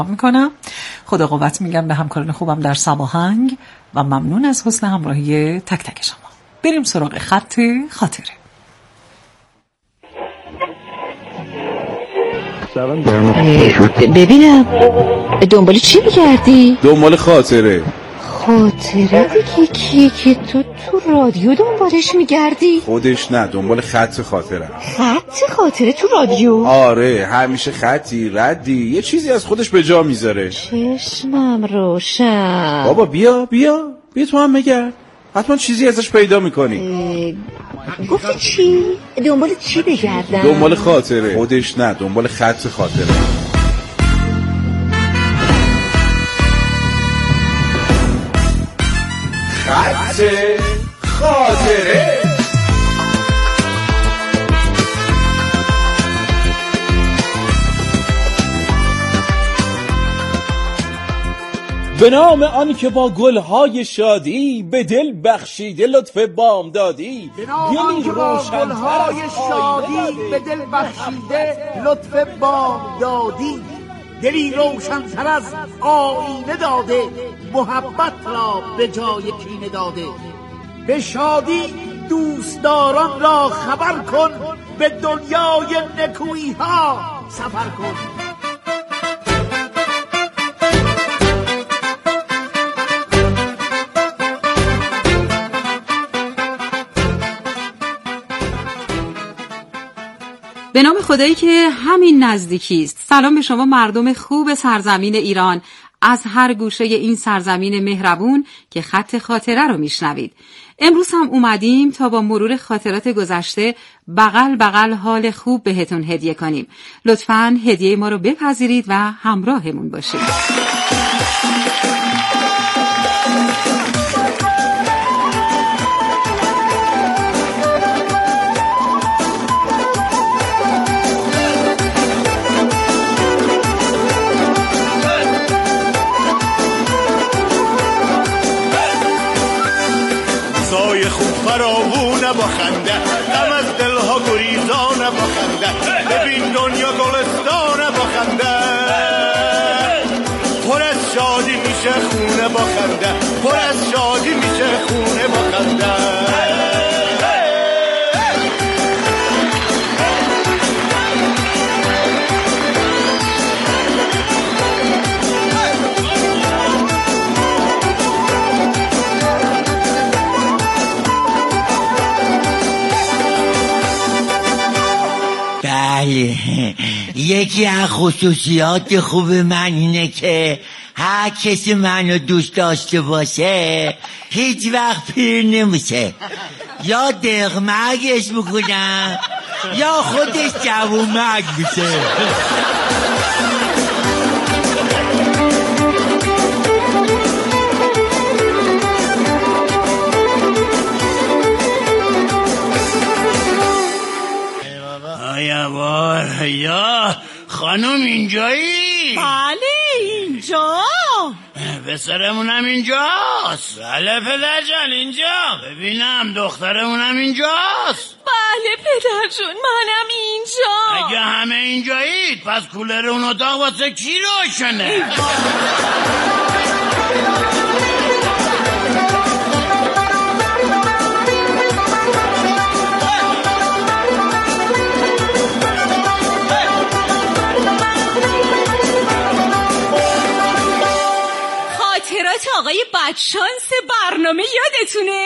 میکنم. خدا قوت میگم به همکاران خوبم در سباهنگ و ممنون از حسن همراهی تک تک شما. بریم سراغ خط خاطره. ببینم دنبال چی میگردی؟ دنبال خاطره. خاطره دیگه کیه که تو رادیو دنبالش میگردی؟ خودش نه، دنبال خط خاطره. خط خاطره تو رادیو؟ آره، همیشه خطی ردی یه چیزی از خودش به جا میذاره. چشمم روشن. بابا بیا تو هم مگر حتما چیزی ازش پیدا میکنی. گفتی چی؟ دنبال چی بگردم؟ دنبال خاطره. خودش نه، دنبال خط خاطره. خط خاطره. به نام آن که با گلهای شادی به دل بخشیده لطف بامدادی. به نام آن که با گلهای شادی به دل بخشیده لطف بامدادی. دلی روشن‌تر از آینه داده، محبت را به جای کینه داده. به شادی دوستداران را خبر کن، به دنیای نکویی ها سفر کن. به نام خدایی که همین نزدیکی است. سلام به شما مردم خوب سرزمین ایران، از هر گوشه این سرزمین مهربون که خط خاطره رو میشنوید. امروز هم اومدیم تا با مرور خاطرات گذشته بغل حال خوب بهتون هدیه کنیم. لطفاً هدیه ما رو بپذیرید و همراهمون باشید. فراوونه با خنده، غم از دلها گریزانه با خنده. ببین دنیا گلستانه با خنده، پر از شادی میشه خونه با خنده، پر از شادی میشه خونه با خنده. یکی از خصوصیات خوب من اینه که هر کسی منو دوست داشته باشه هیچ وقت پیر نمیشه. یا دقمرگش میکنم یا خودش جوونمرگ میشه. یا خانم اینجایی؟ بله اینجا. پسرمونم اینجاست. بله پدر جان اینجا. ببینم دخترمونم اینجاست. بله پدر جون منم اینجا. اگه همه اینجایید پس کولر اون اتاق واسه کی روشنه؟ آقای بدشانس برنامه یادتونه؟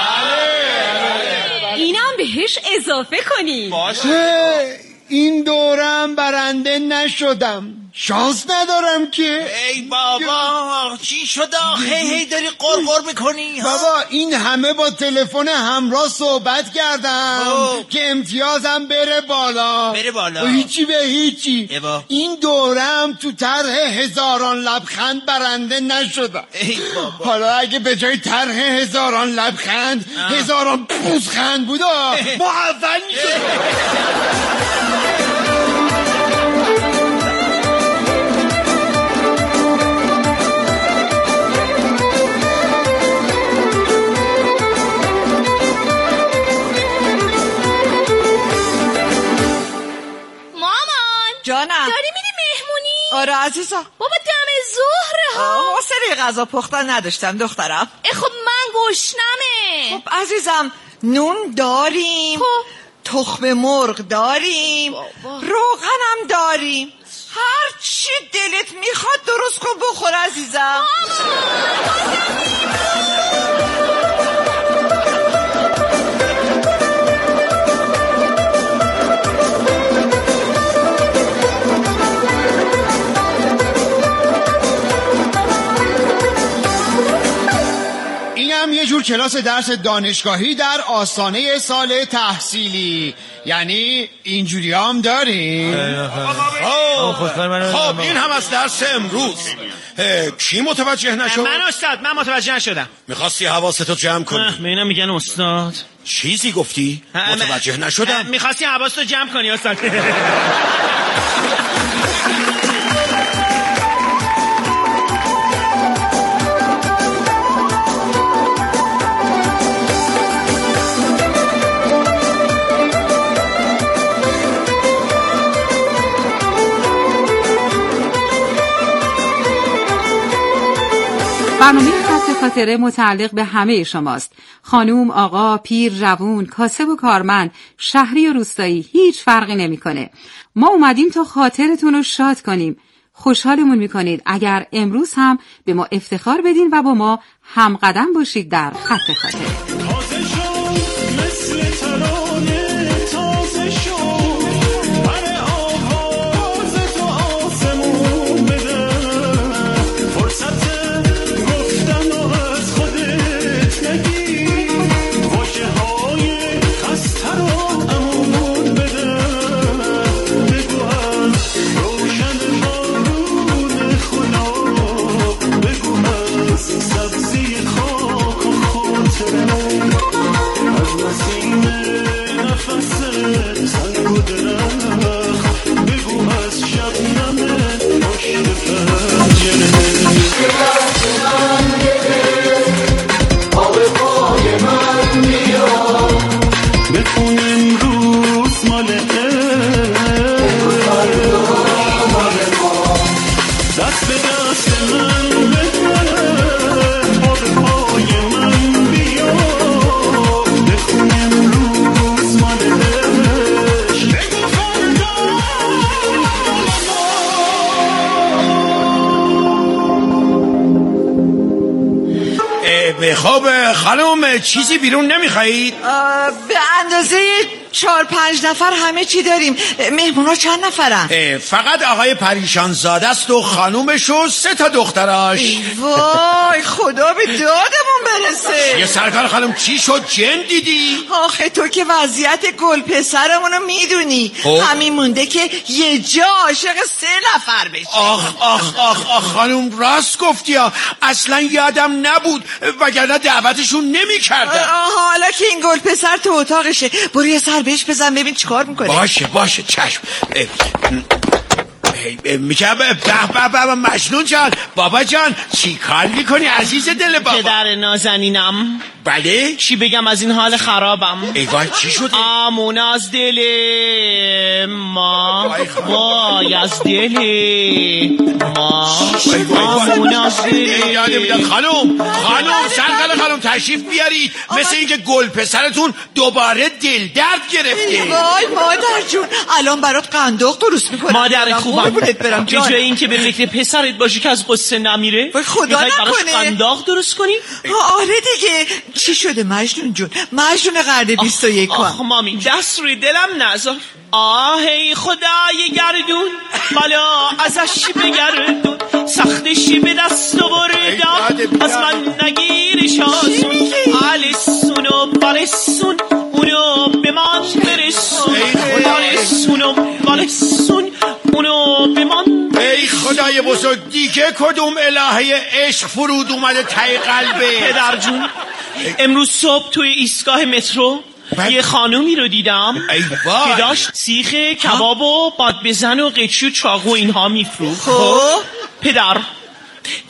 بله. اینم بهش اضافه کنیم. باشه. این دورم برنده نشدم، شانس ندارم که. ای بابا چی شد آخه هی داری قرقر میکنی؟ بابا این همه با تلفن همراه صحبت کردم که امتیازم بره بالا. هیچی به هیچی. این دورم تو طرح هزاران لبخند برنده نشدم. حالا اگه به جای طرح هزاران لبخند هزاران پوزخند بود محول میشد. جانم داری میری مهمونی؟ آره عزیزم. بابا ظهره ها. حوصله غذا پختن نداشتم دخترم. خب من گشنمه. خب عزیزم نون داریم، تخم مرغ داریم، روغنم داریم، هر چی دلت میخواد درست کن بخور عزیزم. اینم یه جور کلاس درس دانشگاهی در آستانه سال تحصیلی، یعنی اینجوری هم داریم. خب این هم از درس امروز. کی متوجه نشد؟ من استاد، من متوجه نشدم. میخواستی حواستو جمع کنی. مینا میگن استاد. چیزی گفتی؟ متوجه نشدم. میخواستی حواستو جمع کنی استاد. برنامه خط خاطره متعلق به همه شماست. خانوم، آقا، پیر، جوون، کاسب و کارمند، شهری و روستایی، هیچ فرقی نمیکنه. ما اومدیم تا خاطرتون رو شاد کنیم. خوشحالمون میکنید اگر امروز هم به ما افتخار بدین و با ما همقدم باشید در خط خاطره. خب خانم چیزی بیرون نمیخواهید؟ به اندازه 4-5 نفر همه چی داریم. مهمونا چند نفرن؟ فقط آقای پریشان زاده است و خانومش و 3 تا دختراش. وای خدا به دادمون برسه. یه سرکار خانم چی شد؟ جن دیدی؟ آخه تو که وضعیت گل پسرمونو میدونی. همین مونده که یه جا عاشق 3 نفر بشه. آخ خانم راست گفتی ها. اصلا یادم نبود وگرنه دعوتشون نمی کردم. حالا که این گل پسر تو اتاقشه برو یه سر بهش بزن ببین چیکار میکنه. باشه چشم. میگم به مجنون جان، بابا جان چی کار میکنی عزیز دل بابا؟ پدر نازنینم. بله؟ چی بگم از این حال خرابم؟ ای وای چی شده؟ آمون از دل ما، وای از دل ما، آمون از دل. یاده میدن خانم سرکار خانم تشریف بیارید. مثل اینکه گل پسرتون دوباره دل درد گرفته. وای مادر جون الان برات قنداق درست میکنم. مادر خوبم به جای این که به فکر پسرت باشی که از قصه نمیره خدا نکنه قنداق درست کنی. آره دیگه. چی شده مجنون جون؟ مجنون قرن 21. آخ مامی دست روی دلم نذار. آهی خدای گردون بالا ازش بگردون، سختشی به دست آوردم از من نگیرش آسون. آلسون و بالسون اونو به من برسون، آلسون و بالسون اونو به من. ای خدای بزرگ دیگه کدوم الهه عشق فرود اومده تای قلبه؟ پدر جون امروز صبح توی ایستگاه مترو یه خانومی رو دیدم که داشت سیخ کباب و باد بزن و قیچی و چاقو اینها میفروخت. پدر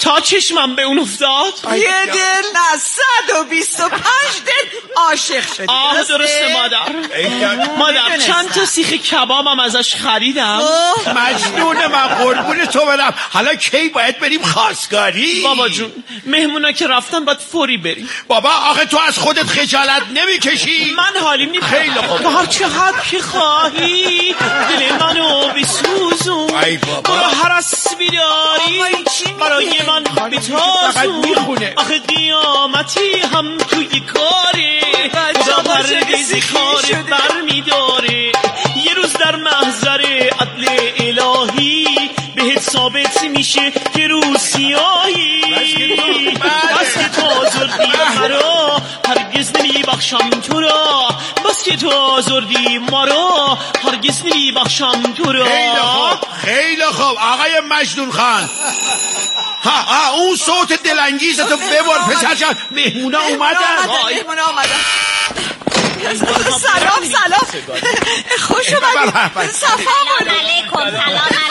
تا چشمم به اون افتاد یه دل نه 125 دل عاشق شدی. درسته مادر چند تا سیخ کبابم ازش خریدم. مجنون من قربون تو برم. حالا کی باید بریم خواستگاری؟ بابا جون مهمونا که رفتن باید فوری بریم. بابا آخه تو از خودت خجالت نمیکشی؟ من حالیم نیم. خیلی خوب. تو هر چقدر که خواهی دل منو بسوزون. برو هر اسبی داری برای من بتازون. آخه قیامتی هم توی کاره خدا هرگز کار بر میداره. یه روز در محضر عدل الهی بهت ثابت میشه که رو سیاهی. بس که تو آزردی مرا هرگز نمیبخشم تو را. بس که تو آزردی مرا هرگز نمیبخشم تو را. خیلی خوب آقای مجنون خان. اون صوت دلانگیزتو ببر پسرجان. مهمونا اومدن. سلام خوش اومدید. سلام علیکم.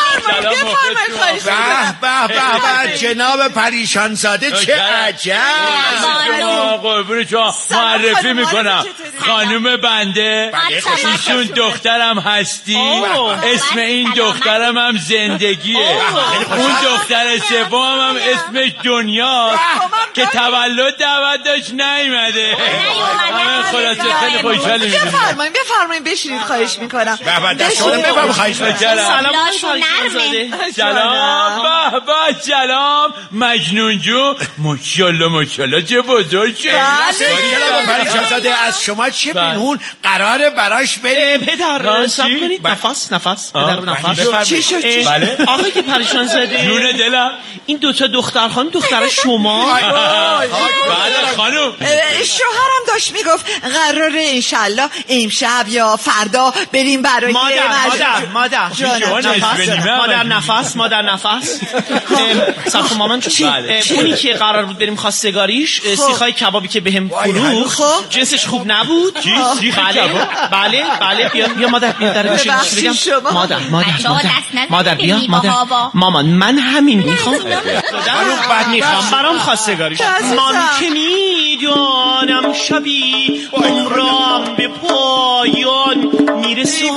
به جناب پریشان زاده چه عجب. قربون شما معرفی میکنم خانوم بنده. ایشون دخترم هستی. اسم این دخترم هم زندگیه. اون دختر سوم هم اسمش دنیاست که تولد دعوت داشت نیومده. خلاصه خیلی خوشحالیم. بفرمایید بشینید خواهش میکنم. سلام مجنون جو. ماشاءالله چه بزرگ شد. از شما چه پنهون قراره براش بریم؟ پدر سب کنید. نفس چی شد؟ آقای که پریشان زده جون دلم این دوتا دختر خانم دختر شما. بله خانم. شوهرم داشت میگفت قراره انشالله امشب یا فردا بریم برای مادر نفس سب کن مامان. اونی که قرار بود بریم خواستگاریش سیخای کبابی که بهم فروخت جنسش خوب نبود. بله بیا مادر بیا در گوشه بگم. مادر بیا مامان من همین میخوام برام خواستگاریش. من که میدانم شبی عمرم به پایان میرسه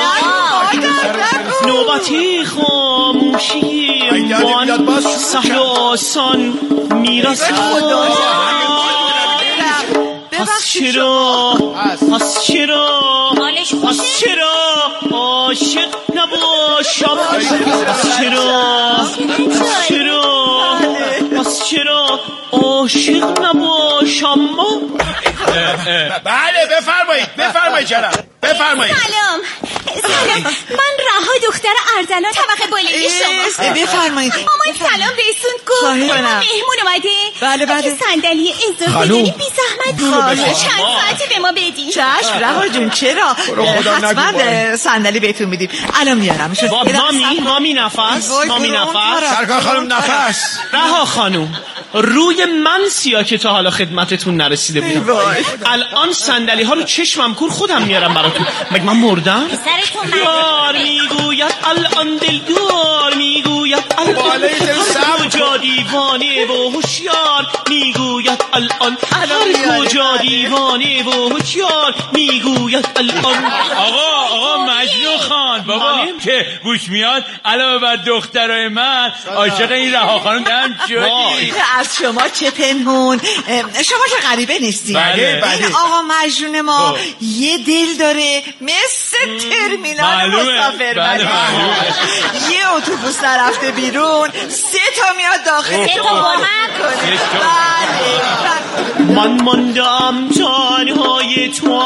نوبتی خاموشی من سهل آسان میرسه. پس چرا عاشق نباشم؟ پس چرا عاشق نباشم؟ بله بفرمایید جناب بفرمایید. سلام من رها دختر ارزنا طبقه بالایی شما. بفرمایید. مامان سلام بهتون گفت. مهمون اومده. بله صندلی اضافه داری بی زحمت چند ساعتی به ما بدین. چشم رها جون چرا حتما صندلی بهتون میدیم. الان میارم. مامی نفس. سرکار خانم نفس. رها خانم روی من سیاه که تا حالا خدمتتون نرسیده بودم. الان صندلی ها رو چشمم کور خودم میارم براتون. مگه من مردم؟ دار میگوید الان دلدار میگوید الان هر کجا دیوانه و هوشیار میگوید الان هر کجا دیوانه و هوشیار میگوید الان. آقا مجنون خان بابا که گوش میاد علاوه بر دخترای من عاشق این رها خانم دم شدی. از شما چه پنهون. شما که غریبه نیستی. بله. این آقا مجنون ما یه دل داره مثل ترمینال مسافر. بله. یه اتوبوس رفته بیرون 3 تا میاد داخل 3 تا کمک کنه. من ماندم تنهای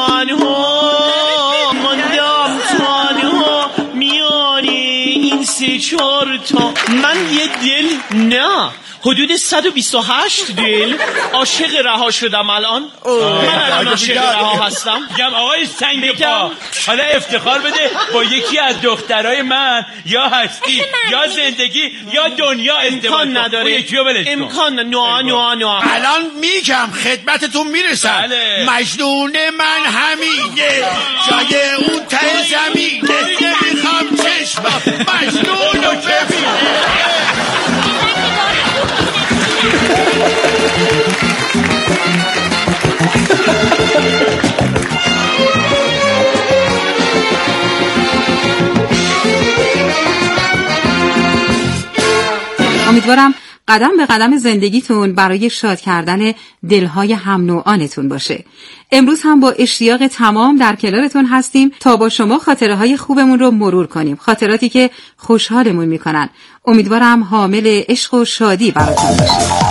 میانی این 3-4 تا. من یه دل نه حدود 128 دل عاشق رها شدم الان. من الان عاشق رها هستم. میگم آقای سنگ پا حالا افتخار بده با یکی از دخترای من یا هستی یا زندگی یا دنیا ازدواج نداره. امکان نه. الان میگم خدمتتون میرسم. مجنون من همینه جای اون ته زمینه نمیخوام چشمم مجنون رو ببینه. امیدوارم قدم به قدم زندگیتون برای شاد کردن دلهای هم نوعانتون باشه. امروز هم با اشتیاق تمام در کنارتون هستیم تا با شما خاطره های خوبمون رو مرور کنیم، خاطراتی که خوشحالمون میکنن. امیدوارم حامل عشق و شادی براتون باشه.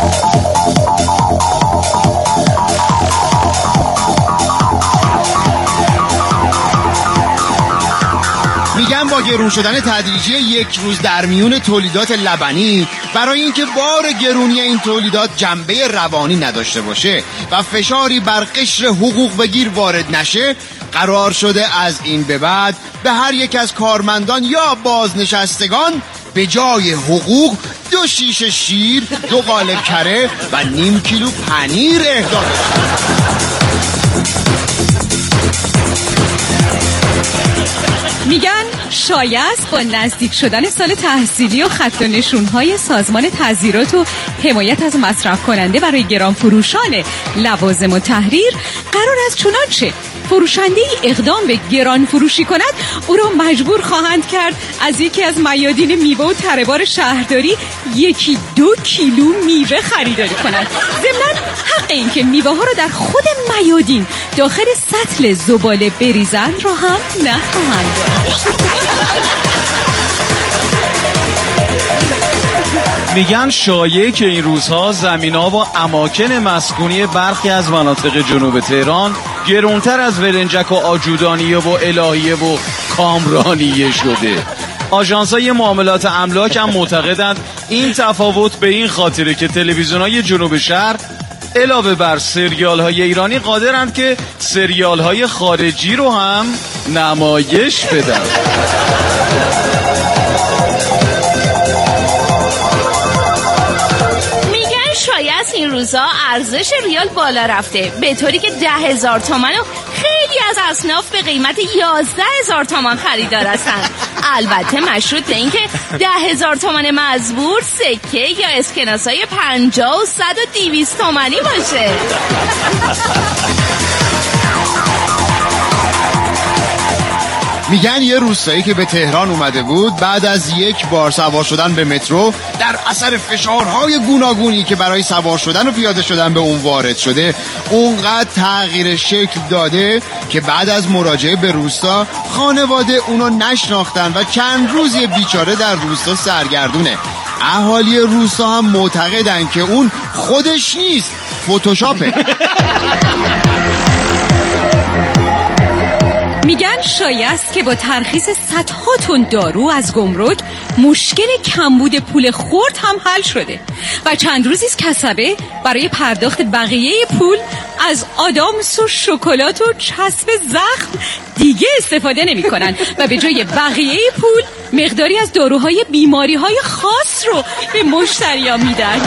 میگم با گرون شدن تدریجی یک روز در میون تولیدات لبنی، برای اینکه بار گرونی این تولیدات جنبه روانی نداشته باشه و فشاری بر قشر حقوق بگیر وارد نشه، قرار شده از این به بعد به هر یک از کارمندان یا بازنشستگان به جای حقوق 2 شیشه شیر، 2 قالب کره و نیم کیلو پنیر اهدا بشه. میگن شایست با نزدیک شدن سال تحصیلی و خط و نشونهای سازمان تعزیرات و حمایت از مصرف کننده برای گران فروشان لوازم و تحریر قرار است چنانچه فروشنده اقدام به گران فروشی کند او را مجبور خواهند کرد از یکی از میادین میوه و تره‌بار شهرداری 1-2 کیلو میوه خریداری کند. ضمناً حق این که میوه ها را در خود میادین داخل سطل زباله بریزند را هم نخواهند داشت. میگن شایعه که این روزها زمینا و اماکن مسکونی برخی از مناطق جنوب تهران گرونتر از ولنجک و آجودانیه و الهیه و کامرانیه شده. آژانس‌های معاملات املاک هم معتقدند این تفاوت به این خاطره که تلویزیون‌های جنوب شهر علاوه بر سریال‌های ایرانی قادرند که سریال‌های خارجی رو هم نمایش بدن. این روزا ارزش ریال بالا رفته به طوری که 10,000 تومان و خیلی از اصناف به قیمت 11,000 تومان خریدار هستند. البته مشروط به این که 10,000 تومان مزبور، سکه یا اسکناسای 50 و 100 و 200 تومانی باشه. میگن یه روستایی که به تهران اومده بود بعد از یک بار سوار شدن به مترو در اثر فشارهای گوناگونی که برای سوار شدن و پیاده شدن به اون وارد شده اونقدر تغییر شکل داده که بعد از مراجعه به روستا خانواده اونو نشناختن و چند روزی بیچاره در روستا سرگردونه. اهالی روستا هم معتقدن که اون خودش نیست، فتوشاپه. میگن شایست که با ترخیص صدها تن دارو از گمرک مشکل کمبود پول خرد هم حل شده و چند روزی از کسبه برای پرداخت بقیه پول از آدامس و شکلات و چسب زخم دیگه استفاده نمی کنن و به جای بقیه پول مقداری از داروهای بیماریهای خاص رو به مشتریان میدن.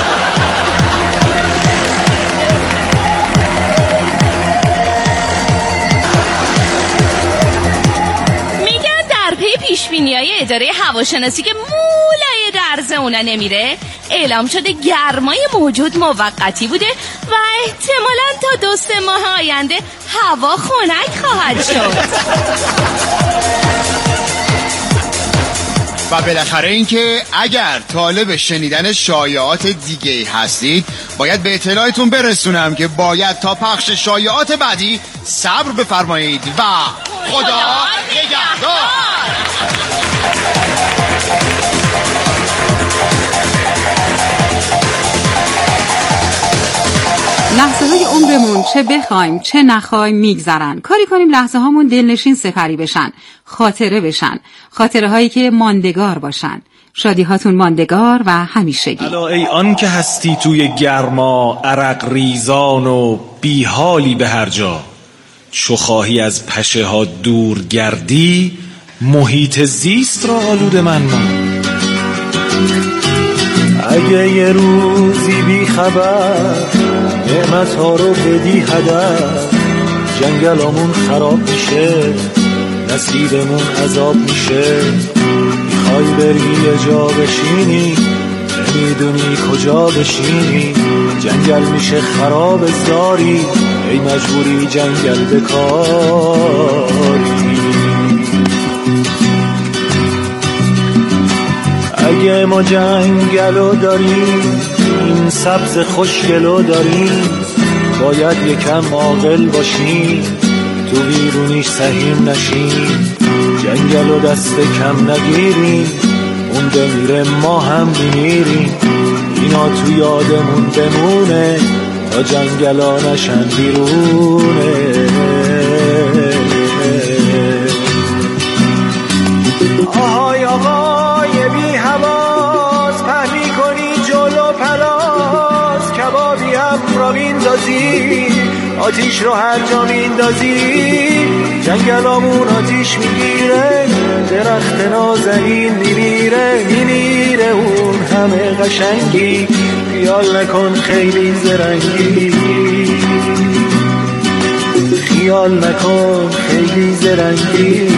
پیشبینی‌های اداره هواشناسی که مولای درز اونا نمیره، اعلام شده گرمای موجود موقتی بوده و احتمالاً تا 2-3 ماه آینده هوا خنک خواهد شد. و بالاخره اینکه اگر طالب شنیدن شایعات دیگه هستید باید به اطلاعتون برسونم که باید تا پخش شایعات بعدی صبر بفرمایید و خدا نگهدار. لحظه های عمرمون چه بخوایم چه نخوایم میگذرن. کاری کنیم لحظه هامون دلنشین سپری بشن، خاطره بشن، خاطره هایی که ماندگار باشن. شادی هاتون ماندگار و همیشگی. الا ای آن که هستی توی گرما، عرق ریزان و بیحالی به هر جا، چو خواهی از پشه ها دور گردی، محیط زیست را آلود من اگه یه روزی بی خبر نعمت ها رو بدی هدر، جنگلامون خراب میشه، نصیبمون عذاب میشه، میخوای بری یه جا بشینی نمیدونی کجا بشینی، جنگل میشه خراب زاری، ای مجبوری جنگل بکاری. اگه ما جنگلو داریم این سبز خوشگلو داریم باید یکم عاقل باشیم تو ویرونیش سهیم نشیم جنگلو دست کم نگیریم اون بمیره ما هم میمیریم اینا تو یادمون بمونه تا جنگلا نشن بیرونه آهای آقای بی حواس پهمی کنی جلو پلاس کبابی هم را میندازی آتیش رو هر جا میندازی جنگلامون آتیش میگیره درخت نازنین میمیره اون همه قشنگی خیال نکن خیلی زرنگی خیال نکن خیلی زرنگی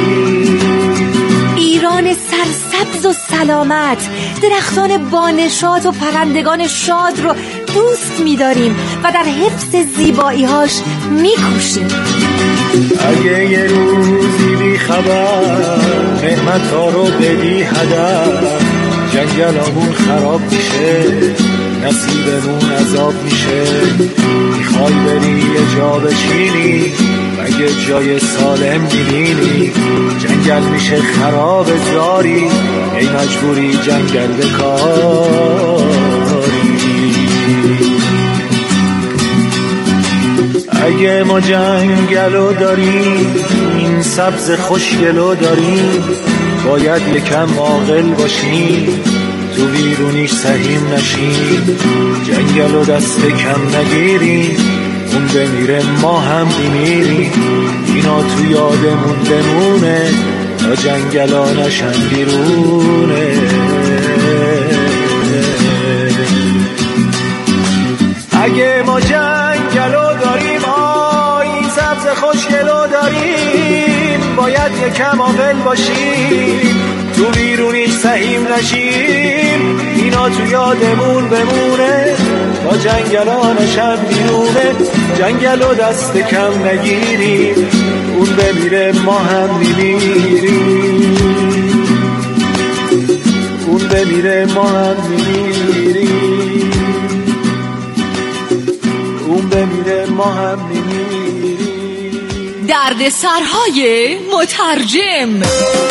ایران سرسبز و سلامت درختان بانشاد و پرندگان شاد رو دوست می‌داریم و در حفظ زیبایی‌هاش می‌کوشیم اگه یه روزی بی خبر نعمت‌ها رو بدی هدر جنگلامون خراب میشه نصیبمون عذاب میشه میخوای بری یه جا بشینی مگه جای سالم میبینی جنگل میشه خراب زاری ای مجبوری جنگل بکاری اگه ما جنگلو داریم این سبز خوشگلو داریم باید یکم عاقل باشیم تو ویرونیش سهیم نشیم جنگلو دست کم نگیریم اون بمیره ما هم میمیریم اینا تو یادمون بمونه تا جنگلا نشن بیرونه اگه ما جنگلو داریم این سبز خوشگلو داریم باید یکم عاقل باشیم تو بیرونیش سهیم نشیم اینا تو یادمون بمونه تا جنگلا نشن بیرونه جنگلو دست کم نگیریم اون بمیره ما هم میمیریم اون بمیره ما هم میمیریم اون بمیره ما هم میمیریم درد سرهای مترجم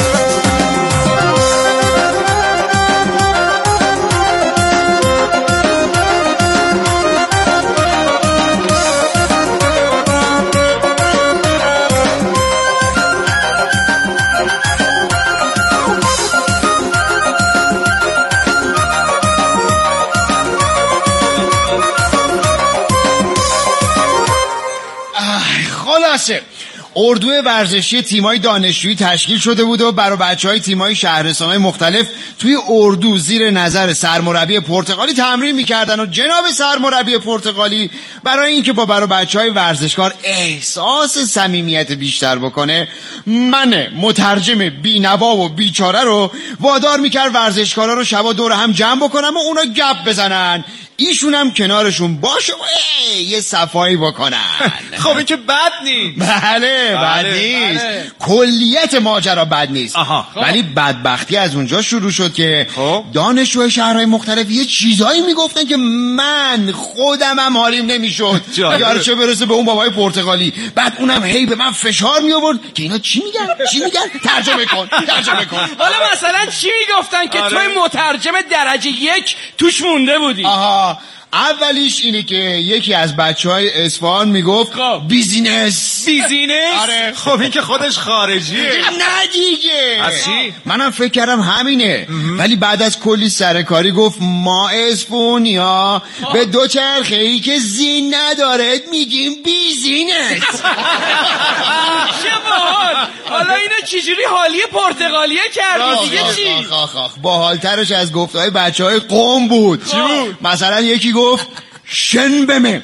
خلاصه اردو ورزشی تیمای دانشجویی تشکیل شده بود و برای بچهای تیمای شهرستان‌های مختلف توی اردو زیر نظر سرمربی پرتغالی تمرین می‌کردن و جناب سرمربی پرتغالی برای اینکه برای بچهای ورزشکار احساس صمیمیت بیشتر بکنه من مترجم بی‌نوا و بیچاره رو وادار می‌کرد ورزشکارا رو شبا دور هم جمع بکنم و اونا گپ بزنن ایشون هم کنارشون باشه و یه صفایی بکنن. خب این که بد نیست. بله بد نیست. کلیت ماجرا بد نیست. ولی بدبختی از اونجا شروع شد که دانشجوهای شهرهای مختلف یه چیزایی میگفتن که من خودم هم حالیم نمیشد یار چه برسه به اون بابای پرتغالی. بعد اونم هی به من فشار می آورد که اینا چی میگن ترجمه کن. حالا مثلا چی میگفتن که توی مترجم درجه 1 توش مونده بودی؟ اولیش اینه که یکی از بچهای اصفهان میگفت بیزینس. آره. خب این که خودش خارجیه. نه دیگه. از چی؟ منم فکر کردم همینه. ولی بعد از کلی سرکاری گفت ما اسپونیا به دو چرخه‌ای که زین نداره میگیم بیزینس. چه باحال. حالا اینو چجوری حالی پرتغالیه کردی دیگه چی؟ باحالترش از گفتهای بچهای قم بود. چی بود؟ مثلا یکی گفت شنبمه.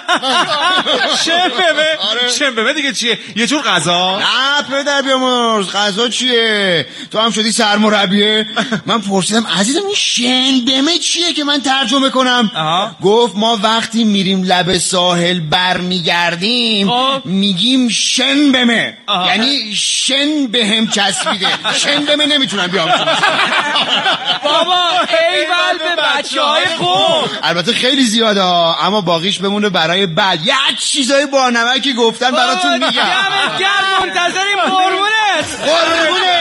شنبمه دیگه چیه؟ یه جور غذا؟ نه پدر بیامرز، غذا چیه؟ تو هم شدی سرمربیه؟ من پرسیدم عزیزم این شنبمه چیه که من ترجمه کنم؟ گفت ما وقتی میریم لب ساحل برمیگردیم میگیم شنبمه، یعنی شن بهم چسبیده. شنبمه نمیتونم بیام. بابا ایول به بچه‌های خوب. البته خیلی زیاده اما باقیش بمونه برای بعد. یه چیزای با نمکی گفتن براتون میگم. دمت گرم، منتظریم. قربونت.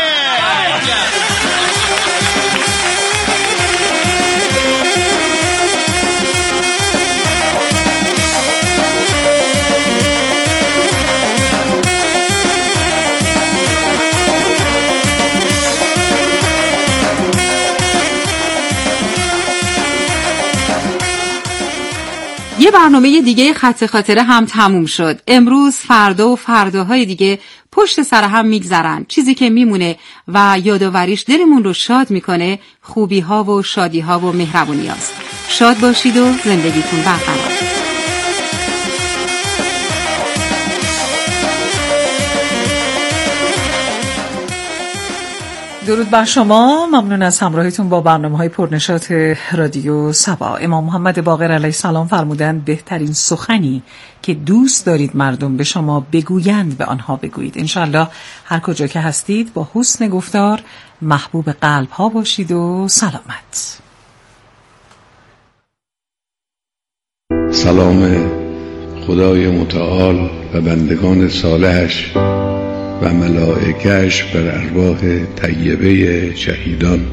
یه برنامه دیگه خط خاطره هم تموم شد. امروز فردا و فرداهای دیگه پشت سر هم میگذرن. چیزی که میمونه و یادآوریش دلمون رو شاد میکنه خوبی ها و شادی ها و مهربونی هاست. شاد باشید و زندگیتون برقرار. درود بر شما. ممنون از همراهیتون با برنامه‌های پرنشاط رادیو سبا. امام محمد باقر علیه السلام فرمودند بهترین سخنی که دوست دارید مردم به شما بگویند به آنها بگویید. انشالله هر کجا که هستید با حسن گفتار محبوب قلب ها باشید و سلامت. سلام خدای متعال و بندگان صالحش و ملائکه‌اش بر ارواح طیبه شهیدان.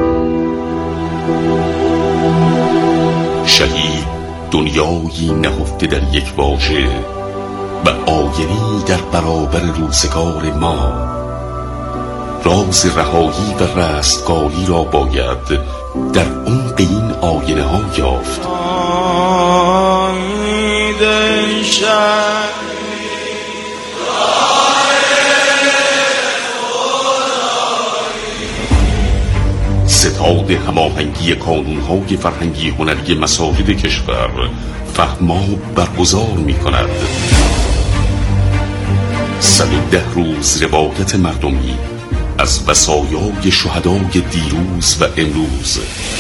شهید دنیایی نهفته در یک واژه و آینه‌ای در برابر روزگار ما. راز رهایی و رستگاری را باید در عمق این آینه ها یافت. ستاد هماهنگی کانون‌های فرهنگی هنری مساجد کشور فهماب برگزار می‌کند. 110 روز روایت مردمی از وصایای شهدای دیروز و امروز.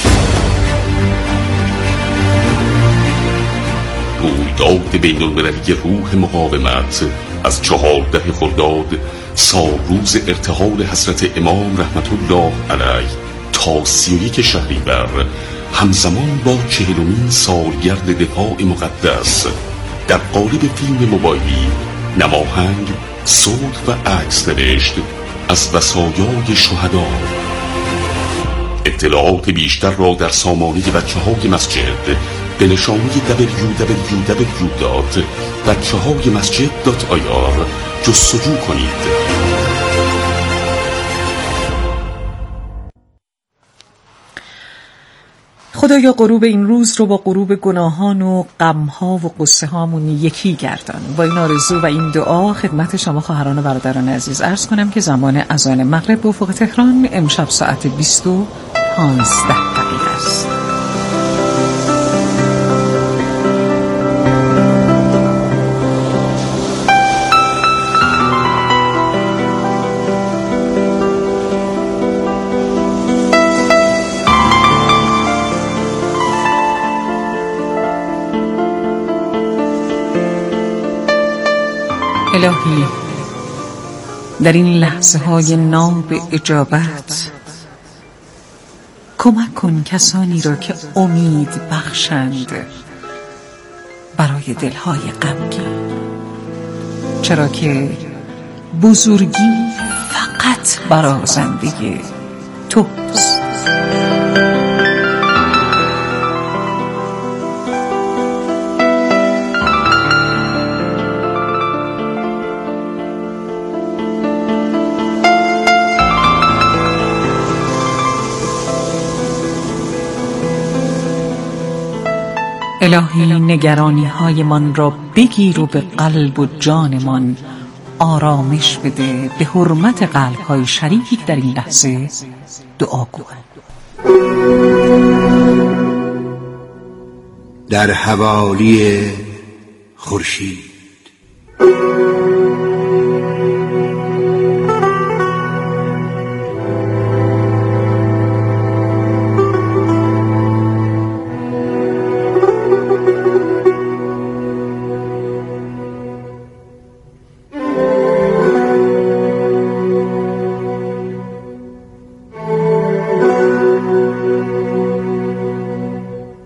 رویداد بین‌المللی روح مقاومت از 14 خرداد سالروز ارتحال حضرت امام رحمت الله علیه تا 31 شهریور همزمان با 40مین سالگرد دفاع مقدس در قالب فیلم موبایلی، نماهنگ، صوت و عکس نوشت از وصایای شهدا. اطلاعات بیشتر را در سامانه بچه‌های مسجد به نشانی www.بچه‌هایمسجد.ir جستجو کنید. خدایا غروب این روز رو با غروب گناهان و غم‌ها و قصه هامون یکی گردان. با این آرزو و این دعا خدمت شما خواهران و برادران عزیز عرض کنم که زمان اذان مغرب به افق تهران امشب ساعت 20:15 است. الهی در این لحظه های ناب اجابت کمک کن کسانی را که امید بخشند برای دلهای غمگین، چرا که بزرگی فقط برازنده توست. الهی نگرانی های من را بگیر و به قلب و جان من آرامش بده. به حرمت قلب های شریک در این لحظه دعا کن. در حوالی خورشید.